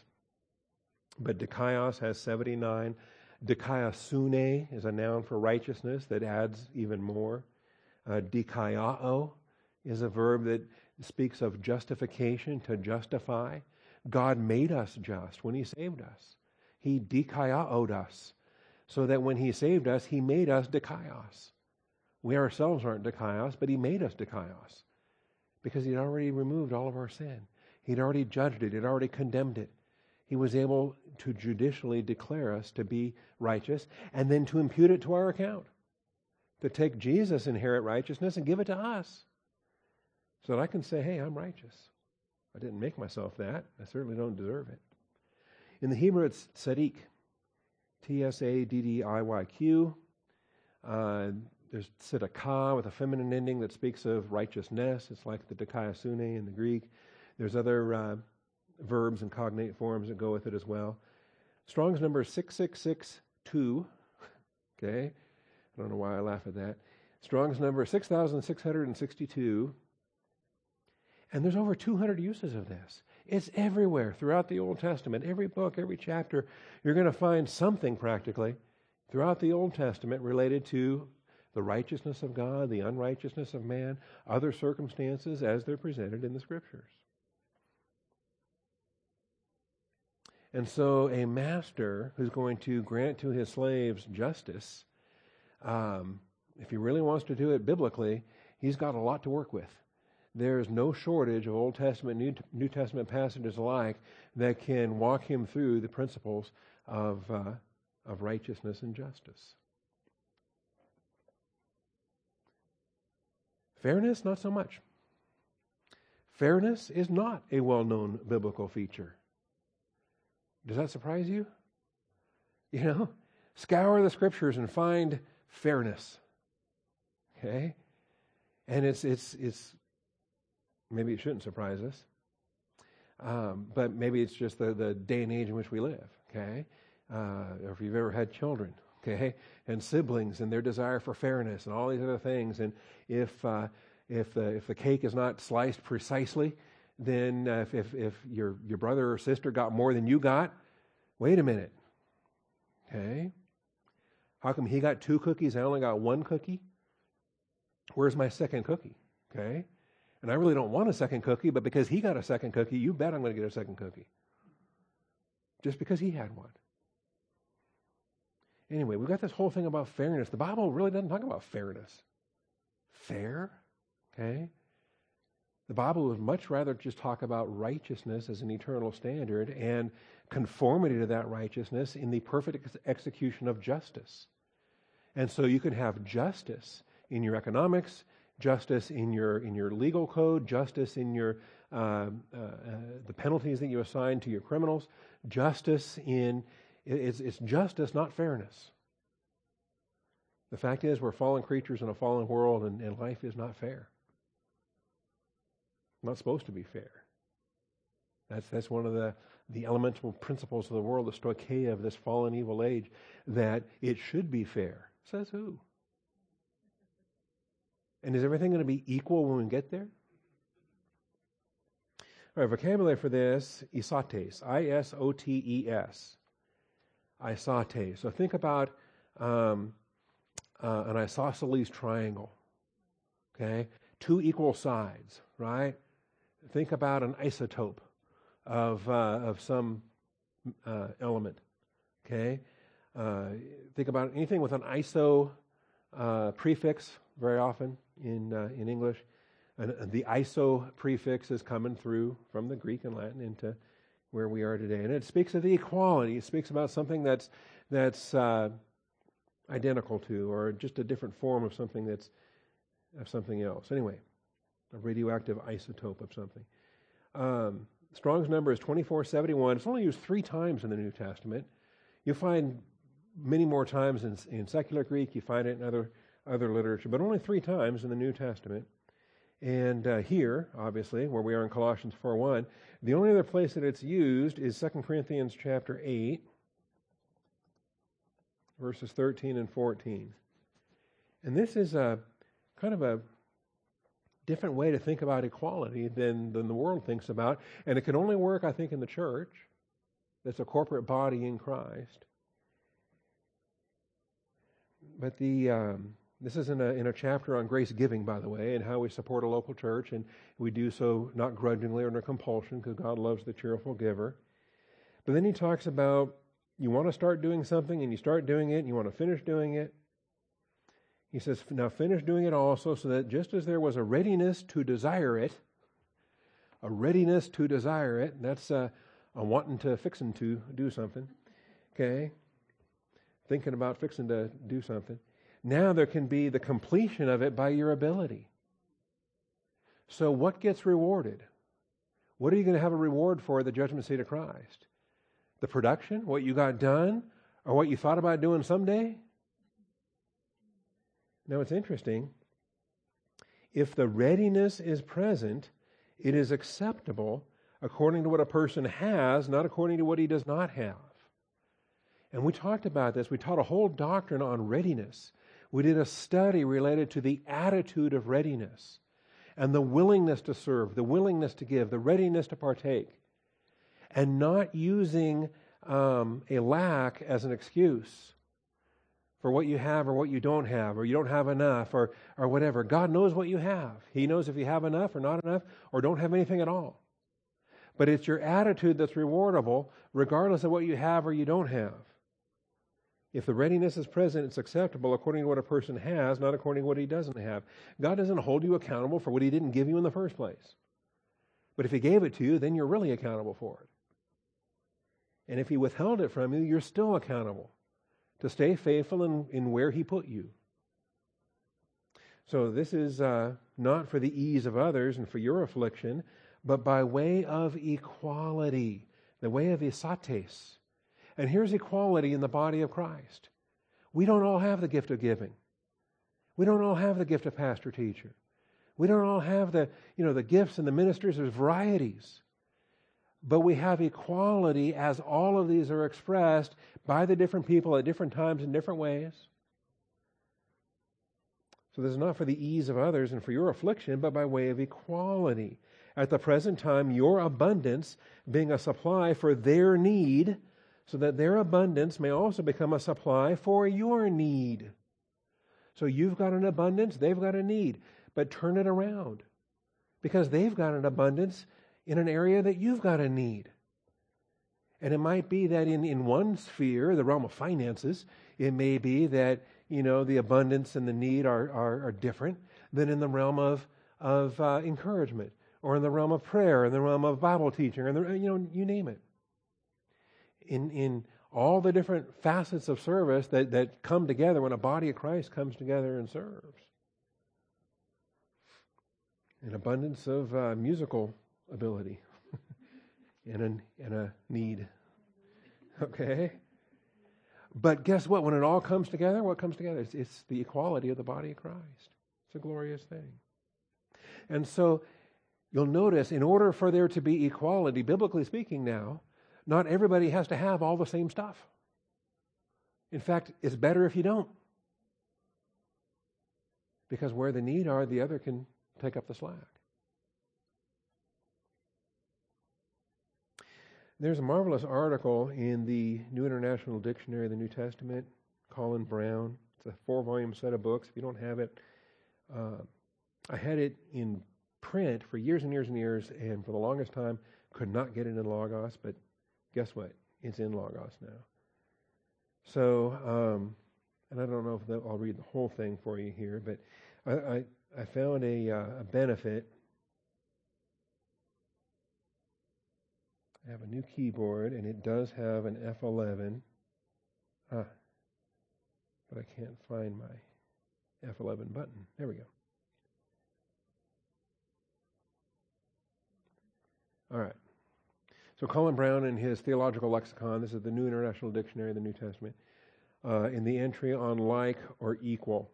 Speaker 1: but dikaios has seventy-nine. Dikaiosune is a noun for righteousness that adds even more. Uh, dikaiao is a verb that speaks of justification, to justify. God made us just when He saved us. He dikaiao'd us, so that when He saved us, He made us dikaios. We ourselves aren't dikaios, but He made us dikaios. Because He'd already removed all of our sin. He'd already judged it. He'd already condemned it. He was able to judicially declare us to be righteous and then to impute it to our account. To take Jesus' inherent righteousness and give it to us. So that I can say, hey, I'm righteous. I didn't make myself that. I certainly don't deserve it. In the Hebrew, it's tzaddik. T S A D D I Y Q. Uh, There's tzedakah with a feminine ending that speaks of righteousness. It's like the dikaiosune in the Greek. There's other uh, verbs and cognate forms that go with it as well. Strong's number is six six six two. Okay? I don't know why I laugh at that. Strong's number is six thousand six hundred sixty-two. And there's over two hundred uses of this. It's everywhere throughout the Old Testament. Every book, every chapter, you're going to find something practically throughout the Old Testament related to the righteousness of God, the unrighteousness of man, other circumstances as they're presented in the Scriptures. And so a master who's going to grant to his slaves justice, um, if he really wants to do it biblically, he's got a lot to work with. There's no shortage of Old Testament, New, New Testament passages alike that can walk him through the principles of, uh, of righteousness and justice. Fairness, not so much. Fairness is not a well-known biblical feature. Does that surprise you? You know, scour the scriptures and find fairness. Okay? And it's, it's, it's, maybe it shouldn't surprise us. Um, but maybe it's just the, the day and age in which we live. Okay? Uh, or if you've ever had children. Okay? And siblings and their desire for fairness and all these other things. And if, uh, if, the, if the cake is not sliced precisely, then uh, if, if, if your, your brother or sister got more than you got, wait a minute. Okay? How come he got two cookies, I only got one cookie? Where's my second cookie? Okay? And I really don't want a second cookie, but because he got a second cookie, you bet I'm going to get a second cookie. Just because he had one. Anyway, we've got this whole thing about fairness. The Bible really doesn't talk about fairness. Fair? Okay? The Bible would much rather just talk about righteousness as an eternal standard and conformity to that righteousness in the perfect ex- execution of justice. And so you can have justice in your economics, justice in your in your legal code, justice in your uh, uh, uh, the penalties that you assign to your criminals, justice in it's, it's justice, not fairness. The fact is, we're fallen creatures in a fallen world, and, and life is not fair. Not supposed to be fair. That's that's one of the, the elemental principles of the world, the stoicheia of this fallen evil age, that it should be fair. Says who? And is everything going to be equal when we get there? All right, vocabulary for this, isotes, I S O T E S. Isotes. So think about um, uh, an isosceles triangle. Okay? Two equal sides, right? Think about an isotope of uh, of some uh, element. Okay? Uh, think about anything with an iso uh, prefix very often in uh, in English. And the iso prefix is coming through from the Greek and Latin into where we are today. And it speaks of the equality. It speaks about something that's that's uh, identical to, or just a different form of something that's of something else. Anyway, a radioactive isotope of something. Um, Strong's number is twenty-four seventy-one. It's only used three times in the New Testament. You'll find many more times in, in secular Greek. You find it in other other literature, but only three times in the New Testament. And uh, here, obviously, where we are in Colossians four one, the only other place that it's used is Second Corinthians chapter eight, verses thirteen and fourteen. And this is a kind of a different way to think about equality than, than the world thinks about. And it can only work, I think, in the church. That's a corporate body in Christ. But the... Um, This is in a, in a chapter on grace giving, by the way, and how we support a local church, and we do so not grudgingly or under compulsion, because God loves the cheerful giver. But then he talks about you want to start doing something, and you start doing it, and you want to finish doing it. He says, now finish doing it also, so that just as there was a readiness to desire it, a readiness to desire it, that's uh, a wanting to, fixing to do something, okay? Thinking about fixing to do something. Now there can be the completion of it by your ability. So what gets rewarded? What are you going to have a reward for at the judgment seat of Christ? The production? What you got done? Or what you thought about doing someday? Now it's interesting. If the readiness is present, it is acceptable according to what a person has, not according to what he does not have. And we talked about this. We taught a whole doctrine on readiness. We did a study related to the attitude of readiness and the willingness to serve, the willingness to give, the readiness to partake, and not using um, a lack as an excuse for what you have or what you don't have, or you don't have enough, or, or whatever. God knows what you have. He knows if you have enough or not enough, or don't have anything at all. But it's your attitude that's rewardable, regardless of what you have or you don't have. If the readiness is present, it's acceptable according to what a person has, not according to what he doesn't have. God doesn't hold you accountable for what he didn't give you in the first place. But if he gave it to you, then you're really accountable for it. And if he withheld it from you, you're still accountable to stay faithful in, in where he put you. So this is uh, not for the ease of others and for your affliction, but by way of equality, the way of isates. And here's equality in the body of Christ. We don't all have the gift of giving. We don't all have the gift of pastor-teacher. We don't all have the, you know, the gifts and the ministers. There's varieties. But we have equality as all of these are expressed by the different people at different times in different ways. So this is not for the ease of others and for your affliction, but by way of equality. At the present time, your abundance being a supply for their need, so that their abundance may also become a supply for your need. So you've got an abundance, they've got a need, but turn it around. Because they've got an abundance in an area that you've got a need. And it might be that in, in one sphere, the realm of finances, it may be that, you know, the abundance and the need are, are, are different than in the realm of, of uh, encouragement, or in the realm of prayer, in the realm of Bible teaching, and you know, you name it. In in all the different facets of service that, that come together when a body of Christ comes together and serves. An abundance of uh, musical ability and, a, and a need. Okay? But guess what? When it all comes together, what comes together? It's, it's the equality of the body of Christ. It's a glorious thing. And so you'll notice, in order for there to be equality, biblically speaking now, not everybody has to have all the same stuff. In fact, it's better if you don't. Because where the need are, the other can take up the slack. There's a marvelous article in the New International Dictionary of the New Testament, Colin Brown. It's a four-volume set of books. If you don't have it, uh, I had it in print for years and years and years, and for the longest time, could not get it in Logos, but guess what? It's in Logos now. So, um, and I don't know if I'll read the whole thing for you here, but I, I, I found a, uh, a benefit. I have a new keyboard, and it does have an F eleven. Ah, but I can't find my F eleven button. There we go. All right. So Colin Brown in his Theological Lexicon, this is the New International Dictionary of the New Testament, uh, in the entry on like or equal.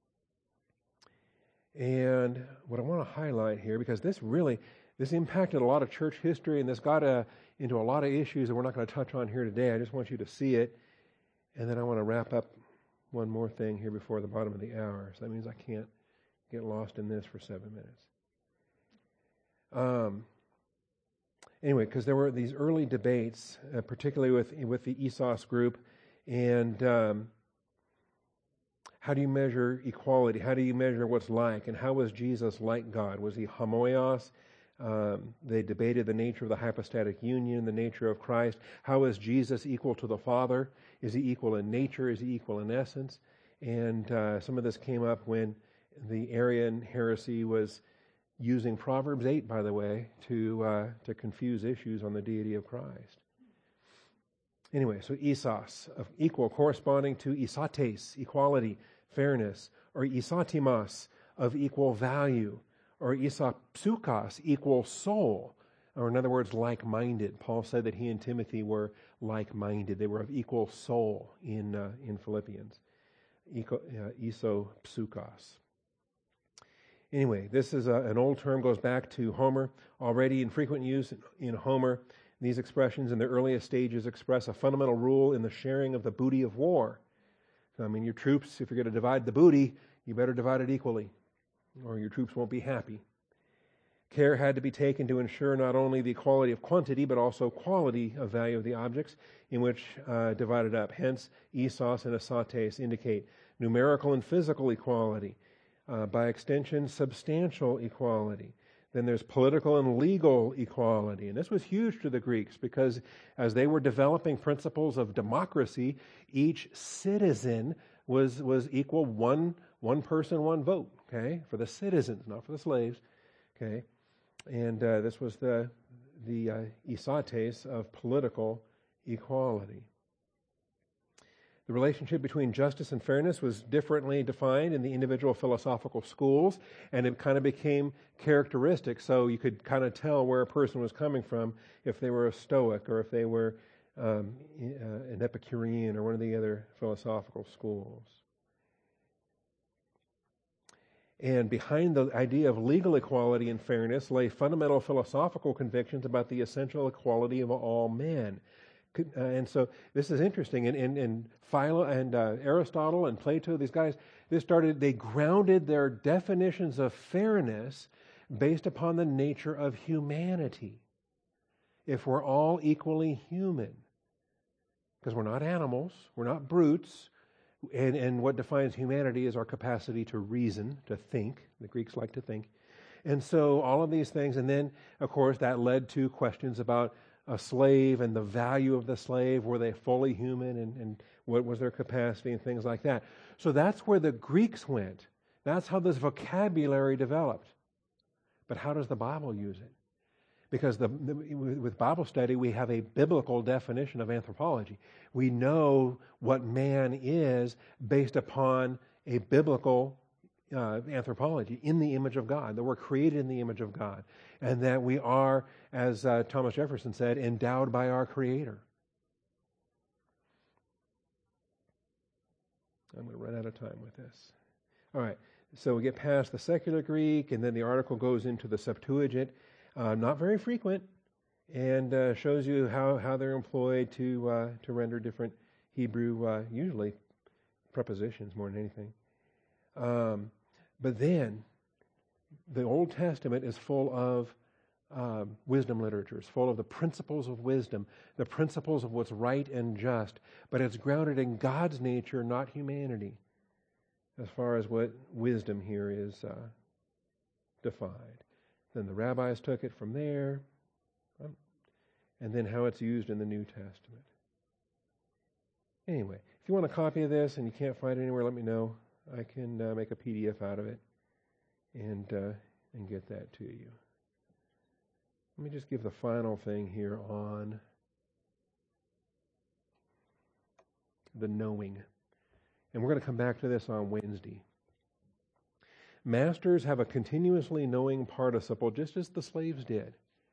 Speaker 1: And what I want to highlight here, because this really, this impacted a lot of church history, and this got uh, into a lot of issues that we're not going to touch on here today. I just want you to see it, and then I want to wrap up one more thing here before the bottom of the hour. So that means I can't get lost in this for seven minutes. Um. Anyway, because there were these early debates, uh, particularly with with the Esos group, and um, how do you measure equality? How do you measure what's like? And how was Jesus like God? Was he homoios? Um, they debated the nature of the hypostatic union, the nature of Christ. How is Jesus equal to the Father? Is he equal in nature? Is he equal in essence? And uh, some of this came up when the Arian heresy was using Proverbs eight, by the way, to uh, to confuse issues on the deity of Christ. Anyway, so Esos, of equal, corresponding to isates, equality, fairness, or isatimos, of equal value, or isopsukos, equal soul, or in other words, like-minded. Paul said that he and Timothy were like-minded. They were of equal soul in uh, in Philippians. Eco, uh, isopsukos. Anyway, this is a, an old term, goes back to Homer. Already in frequent use in Homer, these expressions in the earliest stages express a fundamental rule in the sharing of the booty of war. So, I mean, your troops, if you're going to divide the booty, you better divide it equally, or your troops won't be happy. Care had to be taken to ensure not only the equality of quantity, but also quality of value of the objects in which uh, divided up. Hence, Esos and isates indicate numerical and physical equality. Uh, by extension, substantial equality. Then there's political and legal equality. And this was huge to the Greeks because as they were developing principles of democracy, each citizen was was equal one one person, one vote, okay, for the citizens, not for the slaves, okay. And uh, this was the the uh, isates of political equality. The relationship between justice and fairness was differently defined in the individual philosophical schools, and it kind of became characteristic, so you could kind of tell where a person was coming from if they were a Stoic or if they were um, uh, an Epicurean or one of the other philosophical schools. And behind the idea of legal equality and fairness lay fundamental philosophical convictions about the essential equality of all men. Uh, and so this is interesting. In, in, in Philo and uh, Aristotle and Plato, these guys, they started, they grounded their definitions of fairness based upon the nature of humanity. If we're all equally human, because we're not animals, we're not brutes, and, and what defines humanity is our capacity to reason, to think. The Greeks like to think. And so all of these things, and then, of course, that led to questions about a slave and the value of the slave. Were they fully human, and, and what was their capacity and things like that. So that's where the Greeks went. That's how this vocabulary developed. But how does the Bible use it? Because the, the, with Bible study, we have a biblical definition of anthropology. We know what man is based upon a biblical Uh, anthropology, in the image of God, that we're created in the image of God, and that we are, as uh, Thomas Jefferson said, endowed by our Creator. I'm going to run out of time with this. All right, so we get past the secular Greek, and then the article goes into the Septuagint. Uh, not very frequent, and uh, shows you how, how they're employed to uh, to render different Hebrew, uh, usually prepositions more than anything. Um, but then, the Old Testament is full of um, wisdom literature. It's full of the principles of wisdom, the principles of what's right and just. But it's grounded in God's nature, not humanity, as far as what wisdom here is uh, defined. Then the rabbis took it from there, um, and then how it's used in the New Testament. Anyway, if you want a copy of this and you can't find it anywhere, let me know. I can uh, make a P D F out of it and uh, and get that to you. Let me just give the final thing here on the knowing. And we're going to come back to this on Wednesday. Masters have a continuously knowing participle, just as the slaves did.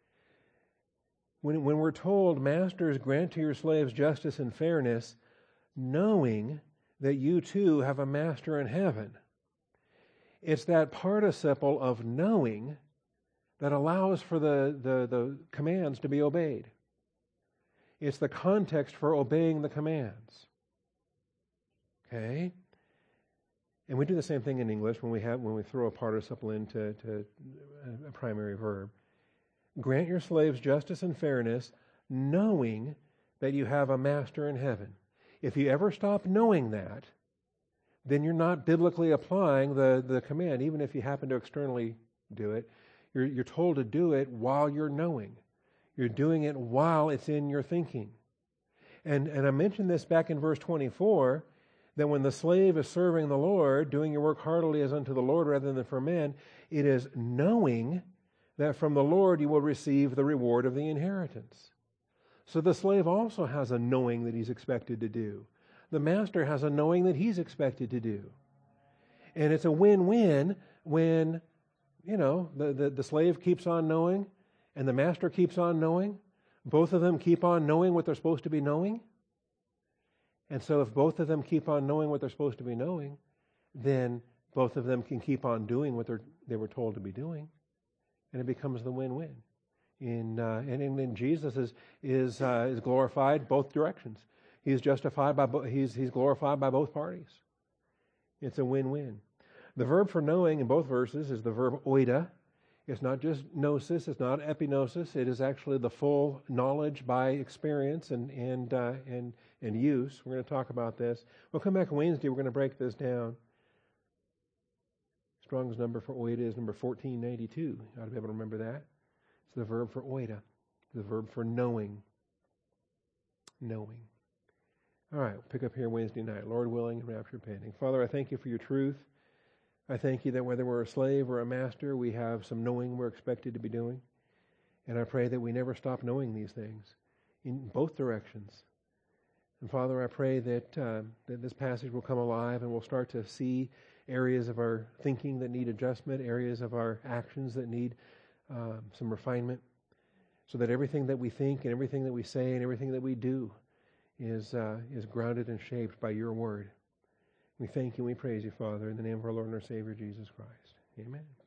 Speaker 1: When, when we're told, masters, grant to your slaves justice and fairness, knowing that you too have a master in heaven. It's that participle of knowing that allows for the, the, the commands to be obeyed. It's the context for obeying the commands. Okay? And we do the same thing in English when we have when we throw a participle into to a primary verb. Grant your slaves justice and fairness, knowing that you have a master in heaven. If you ever stop knowing that, then you're not biblically applying the, the command, even if you happen to externally do it. You're, you're told to do it while you're knowing. You're doing it while it's in your thinking. And, and I mentioned this back in verse twenty-four, that when the slave is serving the Lord, doing your work heartily as unto the Lord rather than for men, it is knowing that from the Lord you will receive the reward of the inheritance. So the slave also has a knowing that he's expected to do. The master has a knowing that he's expected to do. And it's a win-win when, you know, the, the, the slave keeps on knowing and the master keeps on knowing. Both of them keep on knowing what they're supposed to be knowing. And so if both of them keep on knowing what they're supposed to be knowing, then both of them can keep on doing what they're, they were told to be doing. And it becomes the win-win. In, uh, and in, in Jesus is is uh, is glorified both directions. He's justified by bo- he's he's glorified by both parties. It's a win-win. The verb for knowing in both verses is the verb oida. It's not just gnosis. It's not epignosis. It is actually the full knowledge by experience and and uh, and and use. We're going to talk about this. We'll come back Wednesday. We're going to break this down. Strong's number for oida is number fourteen ninety-two. You ought to be able to remember that. It's the verb for oida, the verb for knowing. Knowing. All right, we'll pick up here Wednesday night, Lord willing and rapture pending. Father, I thank you for your truth. I thank you that whether we're a slave or a master, we have some knowing we're expected to be doing. And I pray that we never stop knowing these things. in both directions. And Father, I pray that, uh, that this passage will come alive and we'll start to see areas of our thinking that need adjustment, areas of our actions that need uh, some refinement, so that everything that we think and everything that we say and everything that we do is uh, is grounded and shaped by your word. We thank you and we praise you, Father, in the name of our Lord and our Savior, Jesus Christ. Amen.